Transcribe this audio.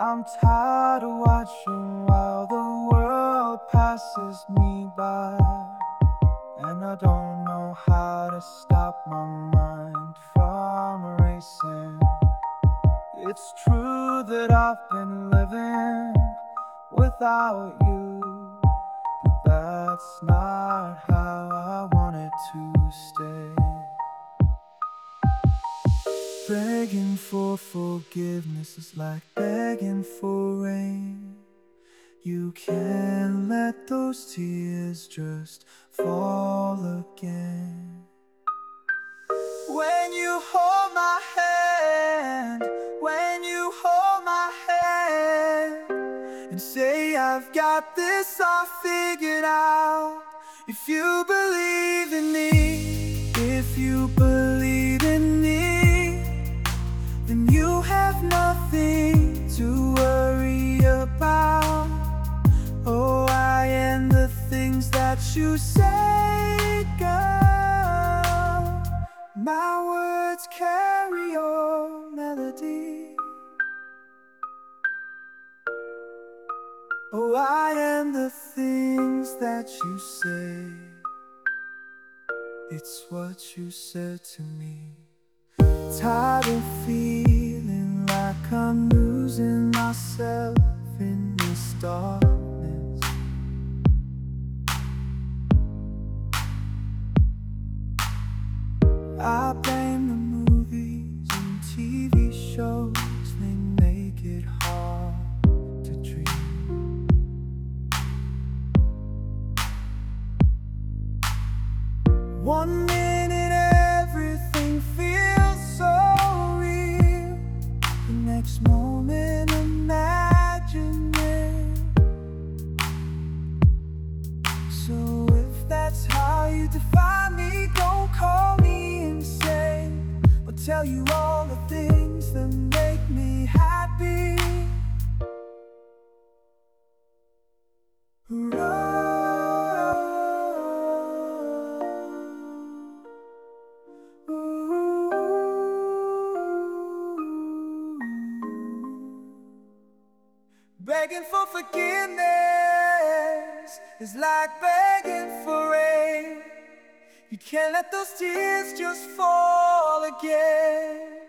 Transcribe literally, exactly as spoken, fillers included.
I'm tired of watching while the world passes me by, and I don't know how to stop my mind from racing. It's true that I've been living without you, but that's not how I want it to stay. Begging for forgiveness is like begging for rain. You can't let those tears just fall again. When you hold my hand, when you hold my hand, and say I've got this all figured out. If you believe in me, if you believe in me, then you have nothing to worry about. Oh, I am the things that you say, girl. My words carry your melody. Oh, I am the things that you say. It's what you said to me. Tired of feeling like I'm losing myself in this darkness. I blame the movies and T V shows, they make it hard to dream. One minute everything feels so real, the next moment imaginary. So if that's how you define me, don't call me insane. I'll tell you all the things that make me happy. Begging for forgiveness is like begging for rain. You can't let those tears just fall again.